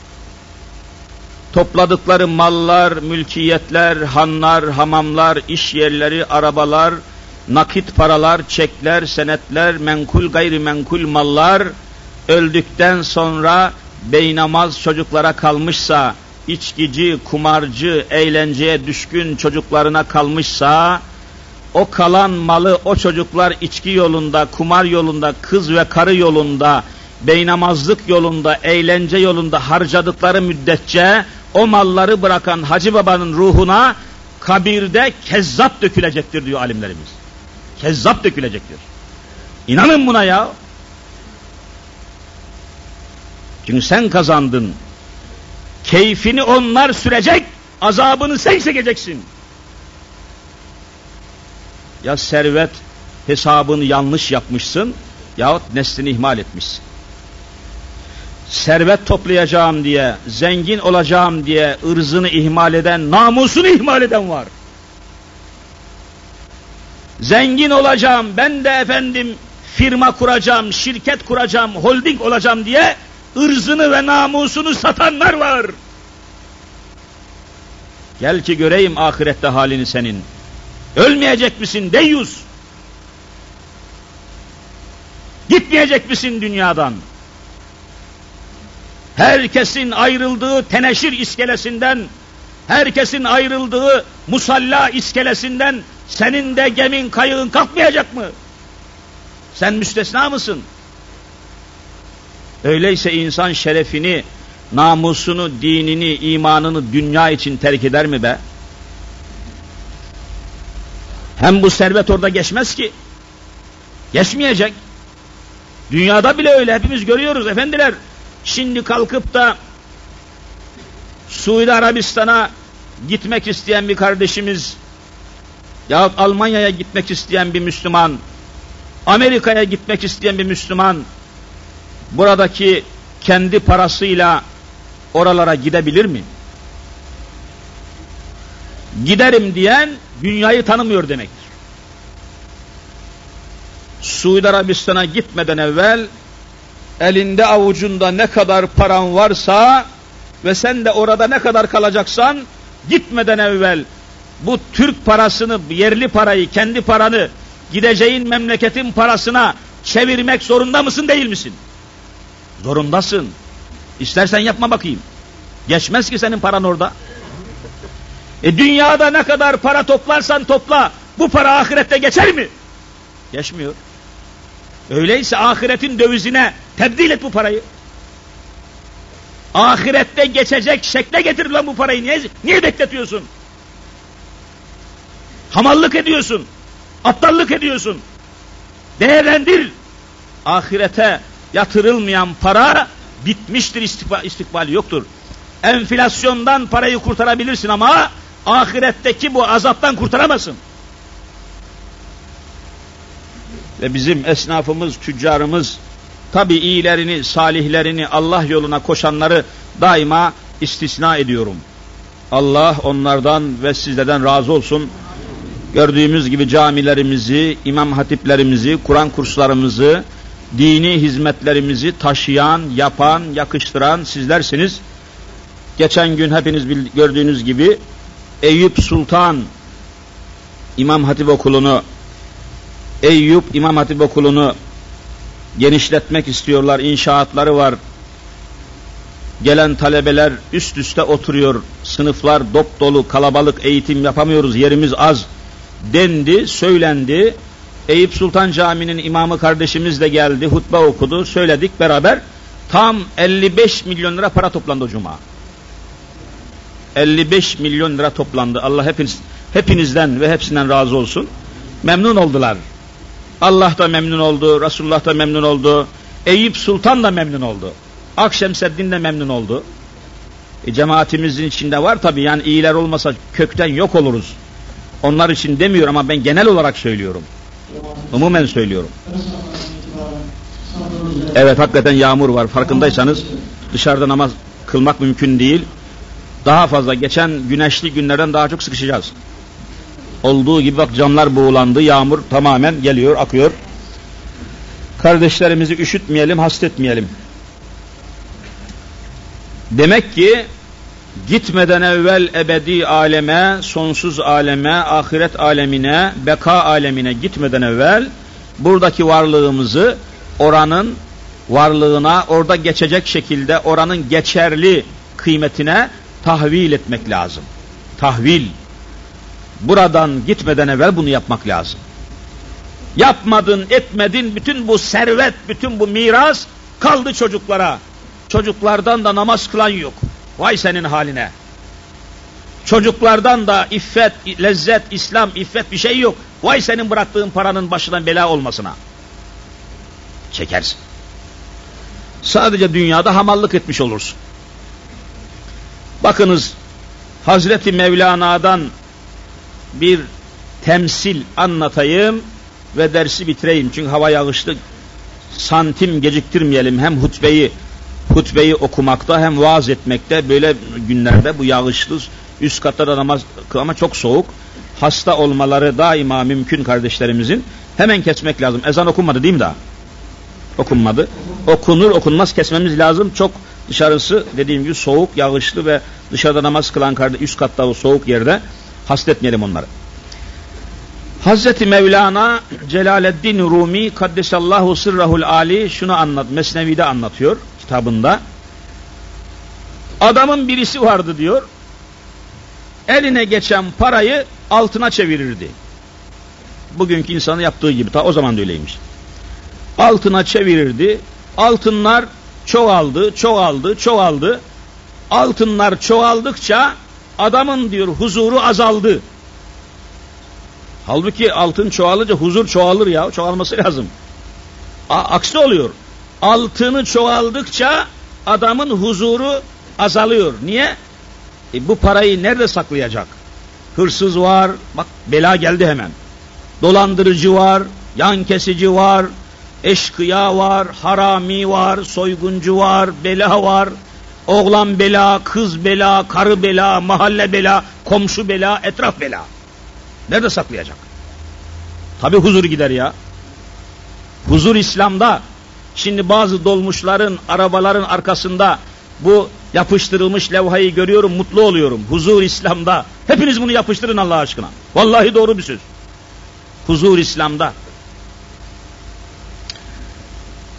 topladıkları mallar, mülkiyetler, hanlar, hamamlar, iş yerleri, arabalar, nakit paralar, çekler, senetler, menkul gayrimenkul mallar öldükten sonra beynamaz çocuklara kalmışsa, içkici, kumarcı, eğlenceye düşkün çocuklarına kalmışsa, o kalan malı o çocuklar içki yolunda, kumar yolunda, kız ve karı yolunda, beynamazlık yolunda, eğlence yolunda harcadıkları müddetçe o malları bırakan Hacı Baba'nın ruhuna kabirde kezzap dökülecektir diyor alimlerimiz. Kezzap dökülecektir. İnanın buna ya. Çünkü sen kazandın. Keyfini onlar sürecek, azabını sen çekeceksin. Ya servet hesabını yanlış yapmışsın, yahut neslini ihmal etmişsin. Servet toplayacağım diye, zengin olacağım diye ırzını ihmal eden, namusunu ihmal eden var. Zengin olacağım, ben de efendim firma kuracağım, şirket kuracağım, holding olacağım diye ırzını ve namusunu satanlar var. Gel ki göreyim ahirette halini senin. Ölmeyecek misin deyyus? Gitmeyecek misin dünyadan? Herkesin ayrıldığı teneşir iskelesinden, herkesin ayrıldığı musalla iskelesinden senin de gemin, kayığın kalkmayacak mı? Sen müstesna mısın? Öyleyse insan şerefini, namusunu, dinini, imanını dünya için terk eder mi be? Hem bu servet orada geçmez ki. Geçmeyecek. Dünyada bile öyle, hepimiz görüyoruz efendiler. Şimdi kalkıp da Suudi Arabistan'a gitmek isteyen bir kardeşimiz yahut Almanya'ya gitmek isteyen bir Müslüman, Amerika'ya gitmek isteyen bir Müslüman buradaki kendi parasıyla oralara gidebilir mi? Giderim diyen dünyayı tanımıyor demektir. Suudi Arabistan'a gitmeden evvel elinde avucunda ne kadar paran varsa ve sen de orada ne kadar kalacaksan gitmeden evvel bu Türk parasını, yerli parayı, kendi paranı gideceğin memleketin parasına çevirmek zorunda mısın, değil misin? Zorundasın. İstersen yapma bakayım. Geçmez ki senin paran orada. E dünyada ne kadar para toplarsan topla, bu para ahirette geçer mi? Geçmiyor. Öyleyse ahiretin dövizine tebdil et bu parayı. Ahirette geçecek şekle getir lan bu parayı. Niye, niye bekletiyorsun? Hamallık ediyorsun. Aptallık ediyorsun. Değerlendir. Ahirete yatırılmayan para bitmiştir, istikbal, istikbali yoktur. Enflasyondan parayı kurtarabilirsin ama ahiretteki bu azaptan kurtaramazsın. Ve bizim esnafımız, tüccarımız tabi iyilerini, salihlerini, Allah yoluna koşanları daima istisna ediyorum. Allah onlardan ve sizlerden razı olsun. Gördüğümüz gibi camilerimizi, imam hatiplerimizi, Kur'an kurslarımızı, dini hizmetlerimizi taşıyan, yapan, yakıştıran sizlersiniz. Geçen gün hepiniz gördüğünüz gibi Eyüp Sultan İmam Hatip Okulu'nu Eyüp İmam Hatip Okulu'nu genişletmek istiyorlar. İnşaatları var. Gelen talebeler üst üste oturuyor. Sınıflar dop dolu, kalabalık, eğitim yapamıyoruz, yerimiz az dendi, söylendi. Eyüp Sultan Camii'nin imamı kardeşimiz de geldi, hutbe okudu, söyledik beraber. Tam elli beş milyon lira para toplandı o cuma. elli beş milyon lira toplandı. Allah hepiniz, hepinizden ve hepsinden razı olsun. Memnun oldular. Allah da memnun oldu, Resulullah da memnun oldu, Eyüp Sultan da memnun oldu. Akşemseddin de memnun oldu. E, cemaatimizin içinde var tabi, yani iyiler olmasa kökten yok oluruz. Onlar için demiyorum ama ben genel olarak söylüyorum. Umumen söylüyorum. Evet, hakikaten yağmur var. Farkındaysanız dışarıda namaz kılmak mümkün değil. Daha fazla, geçen güneşli günlerden daha çok sıkışacağız. Olduğu gibi bak, camlar buğulandı, yağmur tamamen geliyor, akıyor. Kardeşlerimizi üşütmeyelim, hasretmeyelim. Demek ki gitmeden evvel ebedi aleme, sonsuz aleme, ahiret alemine, beka alemine gitmeden evvel buradaki varlığımızı oranın varlığına, orada geçecek şekilde oranın geçerli kıymetine tahvil etmek lazım. Tahvil. Buradan gitmeden evvel bunu yapmak lazım. Yapmadın, etmedin, bütün bu servet, bütün bu miras kaldı çocuklara. Çocuklardan da namaz kılan yok. Vay senin haline. Çocuklardan da iffet, lezzet, İslam, iffet bir şey yok. Vay senin bıraktığın paranın başına bela olmasına. Çekersin. Sadece dünyada hamallık etmiş olursun. Bakınız, Hazreti Mevlana'dan bir temsil anlatayım ve dersi bitireyim. Çünkü hava yağışlı, santim geciktirmeyelim. Hem hutbeyi hutbeyi okumakta hem vaaz etmekte, böyle günlerde bu yağışlı, üst katta da namaz ama çok soğuk, hasta olmaları daima mümkün kardeşlerimizin. Hemen kesmek lazım. Ezan okunmadı değil mi daha? Okunmadı. Okunur okunmaz kesmemiz lazım. Çok dışarısı dediğim gibi soğuk, yağışlı ve dışarıda namaz kılan kardeş, üst katta o soğuk yerde hasretmeyelim onları. Hazreti Mevlana Celaleddin Rumi Kaddesallahu Sırrahul Ali şunu anlat, Mesnevi'de anlatıyor kitabında. Adamın birisi vardı diyor, eline geçen parayı altına çevirirdi. Bugünkü insanın yaptığı gibi, ta o zaman da öyleymiş. Altına çevirirdi, altınlar çoğaldı, çoğaldı, çoğaldı. Altınlar çoğaldıkça adamın diyor huzuru azaldı. Halbuki altın çoğalınca huzur çoğalır ya, çoğalması lazım. A- aksi oluyor. Altını çoğaldıkça adamın huzuru azalıyor. Niye? E bu parayı nerede saklayacak? Hırsız var, bak bela geldi hemen. Dolandırıcı var, yan kesici var, eşkıya var, harami var, soyguncu var, bela var. Oğlan bela, kız bela, karı bela, mahalle bela, komşu bela, etraf bela. Nerede saklayacak? Tabi huzur gider ya. Huzur İslam'da. Şimdi bazı dolmuşların, arabaların arkasında bu yapıştırılmış levhayı görüyorum, mutlu oluyorum. Huzur İslam'da. Hepiniz bunu yapıştırın Allah aşkına. Vallahi doğru bir söz. Huzur İslam'da.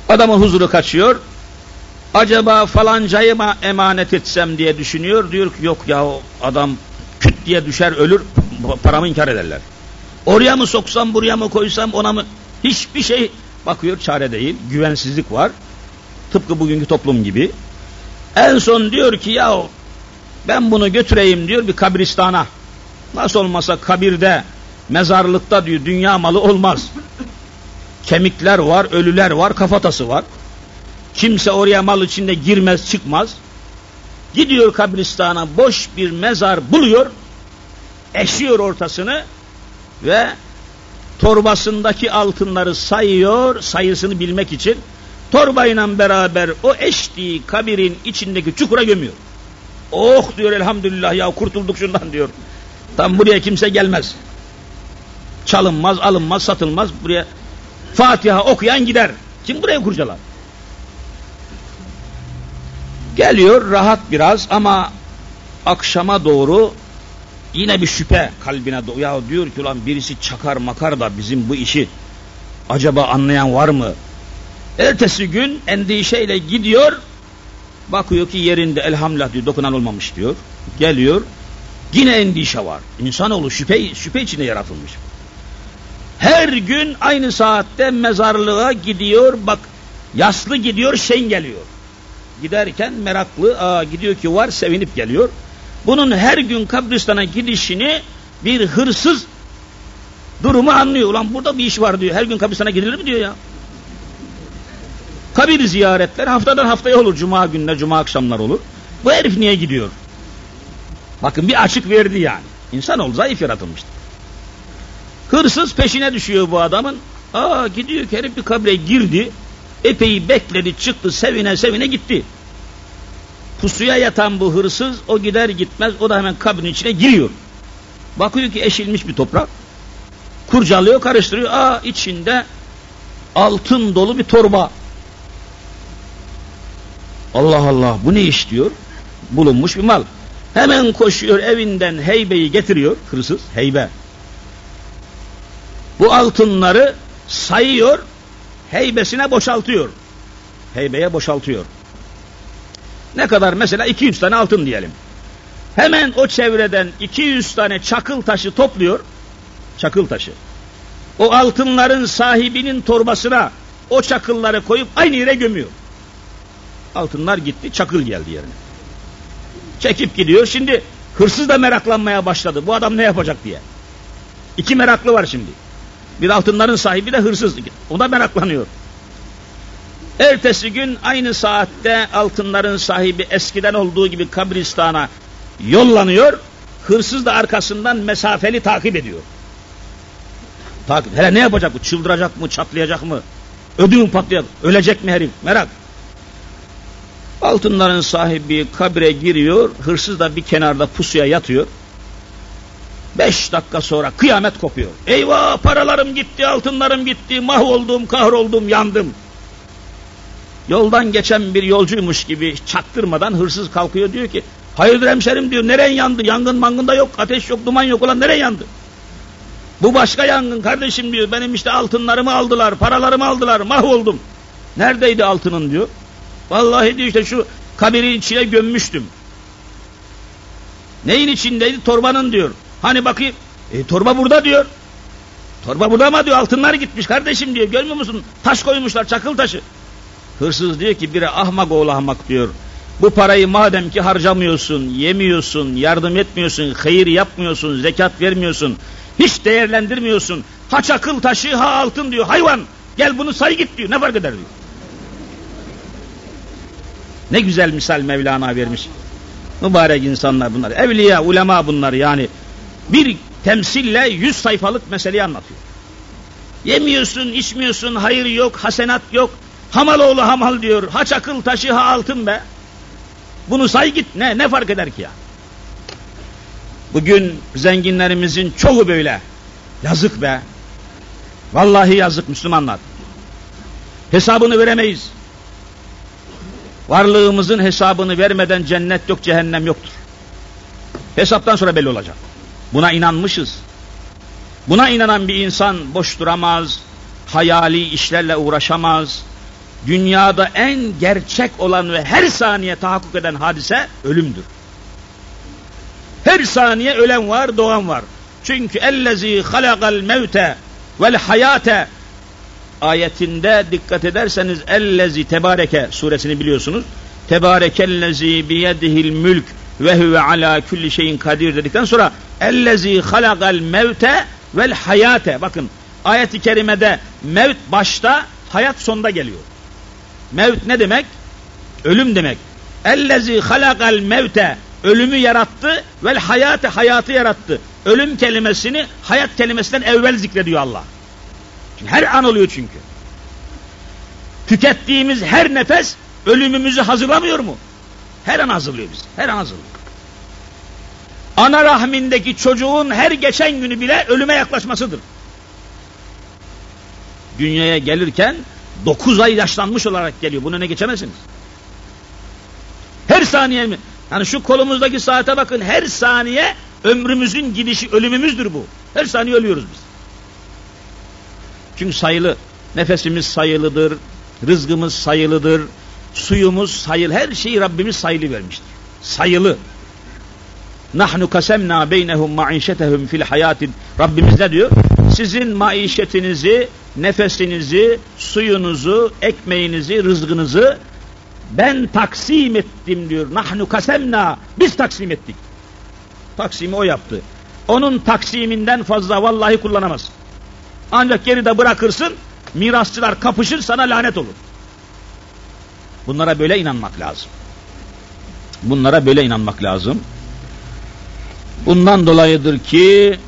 Adamın huzuru kaçıyor. Acaba falancayı mı emanet etsem diye düşünüyor. Diyor ki yok ya, o adam küt diye düşer ölür, paramı inkar ederler. Oraya mı soksam, buraya mı koysam, ona mı? Hiçbir şey bakıyor, çare değil. Güvensizlik var. Tıpkı bugünkü toplum gibi. En son diyor ki ya ben bunu götüreyim diyor bir kabristana. Nasıl olmasa kabirde, mezarlıkta diyor dünya malı olmaz. Kemikler var, ölüler var, kafatası var. Kimse oraya mal içinde girmez çıkmaz. Gidiyor kabristana, boş bir mezar buluyor. Eşiyor ortasını ve torbasındaki altınları sayıyor, sayısını bilmek için. Torbayla beraber o eştiği kabirin içindeki çukura gömüyor. Oh diyor, elhamdülillah ya, kurtulduk şundan diyor. Tam buraya kimse gelmez. Çalınmaz, alınmaz, satılmaz. Buraya Fatiha okuyan gider. Kim buraya kurcalar? Geliyor rahat biraz ama akşama doğru yine bir şüphe kalbine doğuyor. Ya diyor ki ulan birisi çakar makar da bizim bu işi acaba anlayan var mı? Ertesi gün endişeyle gidiyor. Bakıyor ki yerinde, elhamdülillah diyor, dokunan olmamış diyor. Geliyor. Yine endişe var. İnsanoğlu şüphe, şüphe içinde yaratılmış. Her gün aynı saatte mezarlığa gidiyor. Bak yaslı gidiyor, şen geliyor. Giderken meraklı, aa gidiyor ki var, sevinip geliyor. Bunun her gün kabristana gidişini bir hırsız durumu anlıyor. Ulan burada bir iş var diyor. Her gün kabristana gidilir mi diyor ya. Kabir ziyaretler haftadan haftaya olur. Cuma günler, cuma akşamlar olur. Bu herif niye gidiyor? Bakın bir açık verdi yani. İnsanoğlu zayıf yaratılmıştır. Hırsız peşine düşüyor bu adamın. Aa gidiyor ki herif bir kabre girdi. Epey bekledi, çıktı, sevine sevine gitti. Pusuya yatan bu hırsız o gider gitmez o da hemen kabrin içine giriyor. Bakıyor ki eşilmiş bir toprak. Kurcalıyor, karıştırıyor. Aa içinde altın dolu bir torba. Allah Allah, bu ne iş diyor. Bulunmuş bir mal. Hemen koşuyor, evinden heybeyi getiriyor hırsız, heybe. Bu altınları sayıyor, heybesine boşaltıyor. Heybeye boşaltıyor. Ne kadar? Mesela iki yüz tane altın diyelim. Hemen o çevreden iki yüz tane çakıl taşı topluyor. Çakıl taşı. O altınların sahibinin torbasına o çakılları koyup aynı yere gömüyor. Altınlar gitti, çakıl geldi yerine. Çekip gidiyor. Şimdi hırsız da meraklanmaya başladı. Bu adam ne yapacak diye. İki meraklı var şimdi. Bir altınların sahibi de hırsız. O da meraklanıyor. Ertesi gün aynı saatte altınların sahibi eskiden olduğu gibi kabristana yollanıyor. Hırsız da arkasından mesafeli takip ediyor. Takip. Hele ne yapacak bu? Çıldıracak mı? Çatlayacak mı? Ödü mü patlayacak? Ölecek mi herif? Merak. Altınların sahibi kabre giriyor. Hırsız da bir kenarda pusuya yatıyor. Beş dakika sonra kıyamet kopuyor. Eyvah, paralarım gitti, altınlarım gitti, mahvoldum, kahroldum, yandım. Yoldan geçen bir yolcuymuş gibi çaktırmadan hırsız kalkıyor, diyor ki hayırdır hemşerim diyor, neren yandı? Yangın mangın da yok, ateş yok, duman yok, ulan neren yandı? Bu başka yangın kardeşim diyor, benim işte altınlarımı aldılar, paralarımı aldılar, mahvoldum. Neredeydi altının diyor. Vallahi diyor işte şu kabirin içine gömmüştüm. Neyin içindeydi? Torbanın diyor. Hani bakayım, e, torba burada diyor. Torba burada ama diyor, altınlar gitmiş kardeşim diyor, görmüyor musun? Taş koymuşlar, çakıl taşı. Hırsız diyor ki biri ahmak oğlu ahmak diyor. Bu parayı madem ki harcamıyorsun, yemiyorsun, yardım etmiyorsun, hayır yapmıyorsun, zekat vermiyorsun, hiç değerlendirmiyorsun. Ha çakıl taşı, ha altın diyor, hayvan. Gel bunu say git diyor, ne fark eder diyor. Ne güzel misal Mevlana vermiş. Mübarek insanlar bunlar. Evliya, ulema bunlar yani. Bir temsille yüz sayfalık meseleyi anlatıyor. Yemiyorsun, içmiyorsun, hayır yok, hasenat yok. Hamal oğlu hamal diyor. Ha çakıl taşı, ha altın be. Bunu say git, ne ne fark eder ki ya? Bugün zenginlerimizin çoğu böyle. Yazık be. Vallahi yazık Müslümanlar. Hesabını veremeyiz. Varlığımızın hesabını vermeden cennet yok, cehennem yoktur. Hesaptan sonra belli olacak. Buna inanmışız. Buna inanan bir insan boş duramaz, hayali işlerle uğraşamaz, dünyada en gerçek olan ve her saniye tahakkuk eden hadise ölümdür. Her saniye ölen var, doğan var. Çünkü ellezî halakal mevte vel hayate ayetinde dikkat ederseniz ellezî tebareke suresini biliyorsunuz. Tebarekellezî biyedihil mülk ve huve alâ kulli şeyin kadir dedikten sonra ellezî halakal mevte vel hayate. Bakın ayet-i kerimede mevt başta, hayat sonda geliyor. Mevt ne demek? Ölüm demek. Ellezî halakal mevte, ölümü yarattı, vel hayate, hayatı yarattı. Ölüm kelimesini hayat kelimesinden evvel zikrediyor Allah. Çünkü her an oluyor çünkü. Tükettiğimiz her nefes ölümümüzü hazırlamıyor mu? Her an hazırlıyor bizi. Her an hazırlıyor. Ana rahmindeki çocuğun her geçen günü bile ölüme yaklaşmasıdır. Dünyaya gelirken dokuz ay yaşlanmış olarak geliyor. Bunu ne geçemezsiniz? Her saniye mi? Yani şu kolumuzdaki saate bakın, her saniye ömrümüzün gidişi, ölümümüzdür bu. Her saniye ölüyoruz biz. Çünkü sayılı. Nefesimiz sayılıdır, rızkımız sayılıdır, suyumuz sayılı, her şeyi Rabbimiz sayılı vermiştir. Sayılı. Nahnu kasemna beynehum maişetehum fil hayatin. Rabbimiz ne diyor? Sizin maişetinizi, nefesinizi, suyunuzu, ekmeğinizi, rızkınızı ben taksim ettim diyor. Nahnu kasemna. Biz taksim ettik. Taksimi o yaptı. Onun taksiminden fazla vallahi kullanamaz. Ancak geride bırakırsın, mirasçılar kapışır, sana lanet olur. Bunlara böyle inanmak lazım. Bunlara böyle inanmak lazım. Bundan dolayıdır ki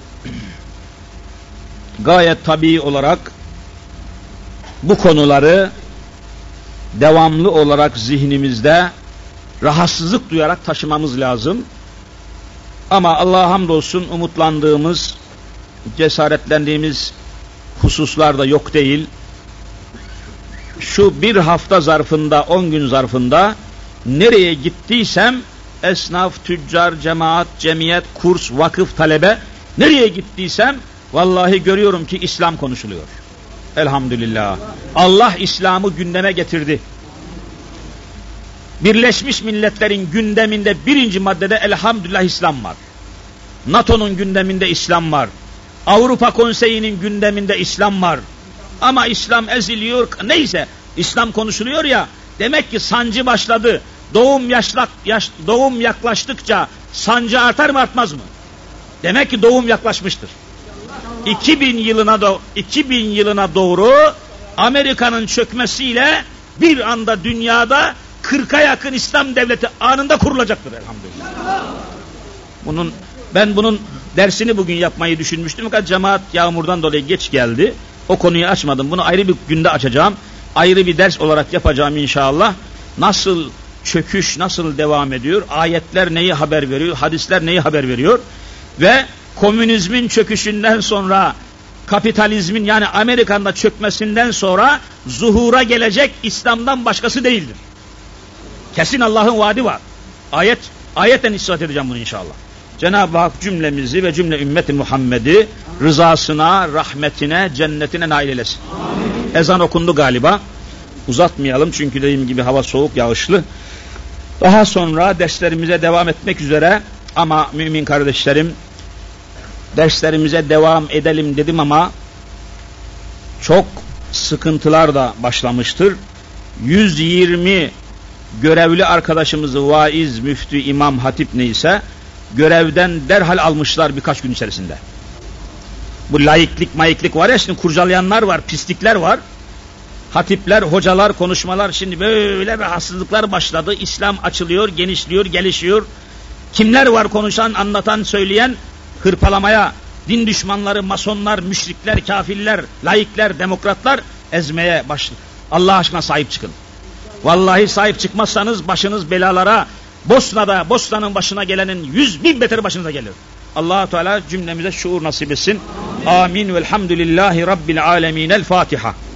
gayet tabii olarak bu konuları devamlı olarak zihnimizde rahatsızlık duyarak taşımamız lazım. Ama Allah'a hamdolsun umutlandığımız, cesaretlendiğimiz hususlar da yok değil. Şu bir hafta zarfında, on gün zarfında nereye gittiysem esnaf, tüccar, cemaat, cemiyet, kurs, vakıf, talebe, nereye gittiysem vallahi görüyorum ki İslam konuşuluyor. Elhamdülillah. Allah İslam'ı gündeme getirdi. Birleşmiş Milletler'in gündeminde birinci maddede elhamdülillah İslam var. NATO'nun gündeminde İslam var. Avrupa Konseyi'nin gündeminde İslam var. Ama İslam eziliyor. Neyse, İslam konuşuluyor ya. Demek ki sancı başladı. Doğum yaşlak, yaş, doğum yaklaştıkça sancı artar mı, artmaz mı? Demek ki doğum yaklaşmıştır. iki bin yılına do iki bin yılına doğru Amerika'nın çökmesiyle bir anda dünyada kırka yakın İslam devleti anında kurulacaktır elhamdülillah. Bunun ben bunun dersini bugün yapmayı düşünmüştüm fakat cemaat yağmurdan dolayı geç geldi. O konuyu açmadım. Bunu ayrı bir günde açacağım. Ayrı bir ders olarak yapacağım inşallah. Nasıl çöküş nasıl devam ediyor? Ayetler neyi haber veriyor? Hadisler neyi haber veriyor? Ve komünizmin çöküşünden sonra kapitalizmin yani Amerika'nın da çökmesinden sonra zuhura gelecek İslam'dan başkası değildir. Kesin Allah'ın vaadi var. Ayet, ayetten ispat edeceğim bunu inşallah. Cenab-ı Hak cümlemizi ve cümle ümmeti Muhammed'i rızasına, rahmetine, cennetine nail eylesin. Amin. Ezan okundu galiba. Uzatmayalım çünkü dediğim gibi hava soğuk, yağışlı. Daha sonra derslerimize devam etmek üzere ama mümin kardeşlerim, derslerimize devam edelim dedim ama çok sıkıntılar da başlamıştır. yüz yirmi görevli arkadaşımızı vaiz, müftü, imam, hatip neyse görevden derhal almışlar birkaç gün içerisinde. Bu laiklik, mayıklık var ya, şimdi kurcalayanlar var, pislikler var. Hatipler, hocalar, konuşmalar, şimdi böyle rahatsızlıklar başladı. İslam açılıyor, genişliyor, gelişiyor. Kimler var konuşan, anlatan, söyleyen, hırpalamaya, din düşmanları, masonlar, müşrikler, kafirler, laikler, demokratlar ezmeye başladı. Allah aşkına sahip çıkın. Vallahi sahip çıkmazsanız başınız belalara, Bosna'da, Bosna'nın başına gelenin yüz bin beter başınıza gelir. Allah-u Teala cümlemize şuur nasip etsin. Amin. Velhamdülillahi Rabbil alemin. El Fatiha.